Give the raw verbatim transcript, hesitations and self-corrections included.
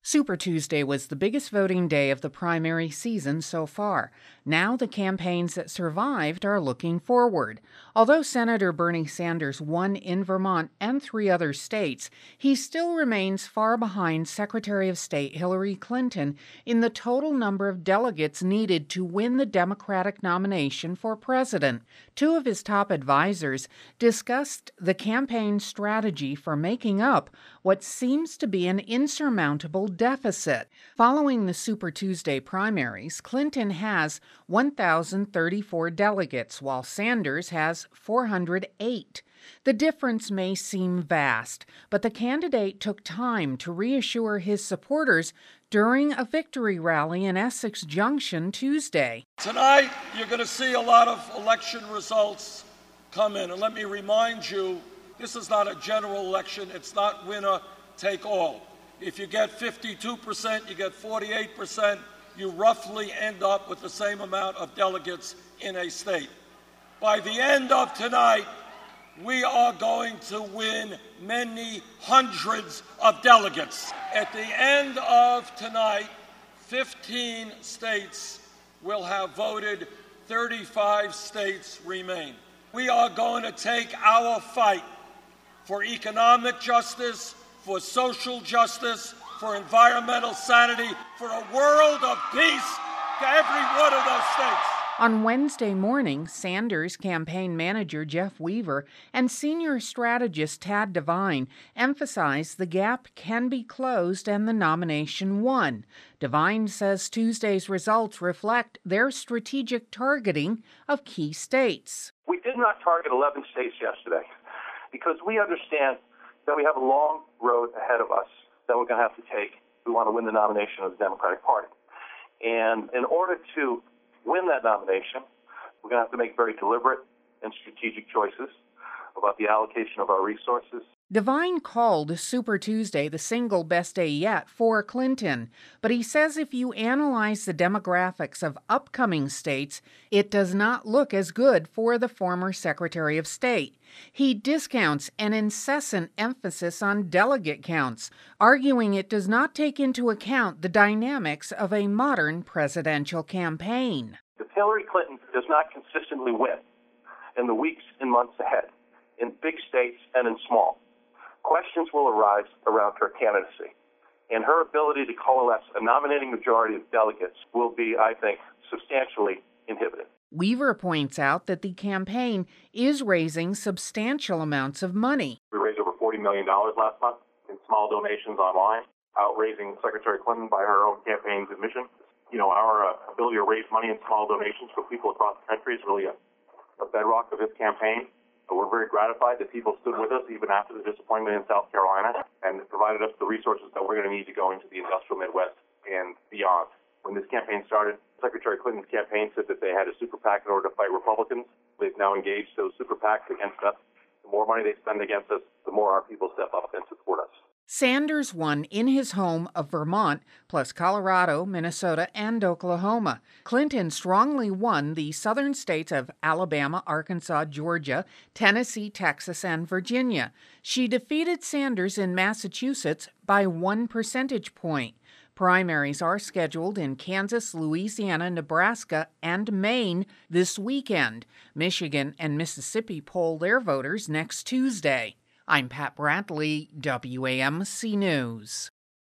Super Tuesday was the biggest voting day of the primary season so far. Now the campaigns that survived are looking forward. Although Senator Bernie Sanders won in Vermont and three other states, he still remains far behind Secretary of State Hillary Clinton in the total number of delegates needed to win the Democratic nomination for president. Two of his top advisors discussed the campaign strategy for making up what seems to be an insurmountable deficit. Following the Super Tuesday primaries, Clinton has one thousand thirty-four delegates, while Sanders has four hundred eight. The difference may seem vast, but the candidate took time to reassure his supporters during a victory rally in Essex Junction Tuesday. Tonight, you're going to see a lot of election results come in. And let me remind you, this is not a general election. It's not winner take all. If you get fifty-two percent, you get forty-eight percent, you roughly end up with the same amount of delegates in a state. By the end of tonight, we are going to win many hundreds of delegates. At the end of tonight, fifteen states will have voted, thirty-five states remain. We are going to take our fight for economic justice, for social justice, for environmental sanity, for a world of peace to every one of those states. On Wednesday morning, Sanders campaign manager Jeff Weaver and senior strategist Tad Devine emphasized the gap can be closed and the nomination won. Devine says Tuesday's results reflect their strategic targeting of key states. We did not target eleven states yesterday because we understand that we have a long road ahead of us that we're going to have to take if we want to win the nomination of the Democratic Party. And in order to win that nomination, we're going to have to make very deliberate and strategic choices about the allocation of our resources. Devine called Super Tuesday the single best day yet for Clinton, but he says if you analyze the demographics of upcoming states, it does not look as good for the former Secretary of State. He discounts an incessant emphasis on delegate counts, arguing it does not take into account the dynamics of a modern presidential campaign. If Hillary Clinton does not consistently win in the weeks and months ahead, in big states and in small, questions will arise around her candidacy, and her ability to coalesce a nominating majority of delegates will be, I think, substantially inhibited. Weaver points out that the campaign is raising substantial amounts of money. We raised over forty million dollars last month in small donations online, outraising Secretary Clinton by her own campaign's admission. You know, our uh, ability to raise money in small donations for people across the country is really a, a bedrock of his campaign. But we're very gratified that people stood with us even after the disappointment in South Carolina and provided us the resources that we're going to need to go into the industrial Midwest and beyond. When this campaign started, Secretary Clinton's campaign said that they had a super PAC in order to fight Republicans. They've now engaged those super PACs against us. The more money they spend against us, the more our people step up and support us. Sanders won in his home of Vermont, plus Colorado, Minnesota, and Oklahoma. Clinton strongly won the southern states of Alabama, Arkansas, Georgia, Tennessee, Texas, and Virginia. She defeated Sanders in Massachusetts by one percentage point. Primaries are scheduled in Kansas, Louisiana, Nebraska, and Maine this weekend. Michigan and Mississippi poll their voters next Tuesday. I'm Pat Bradley, W A M C News.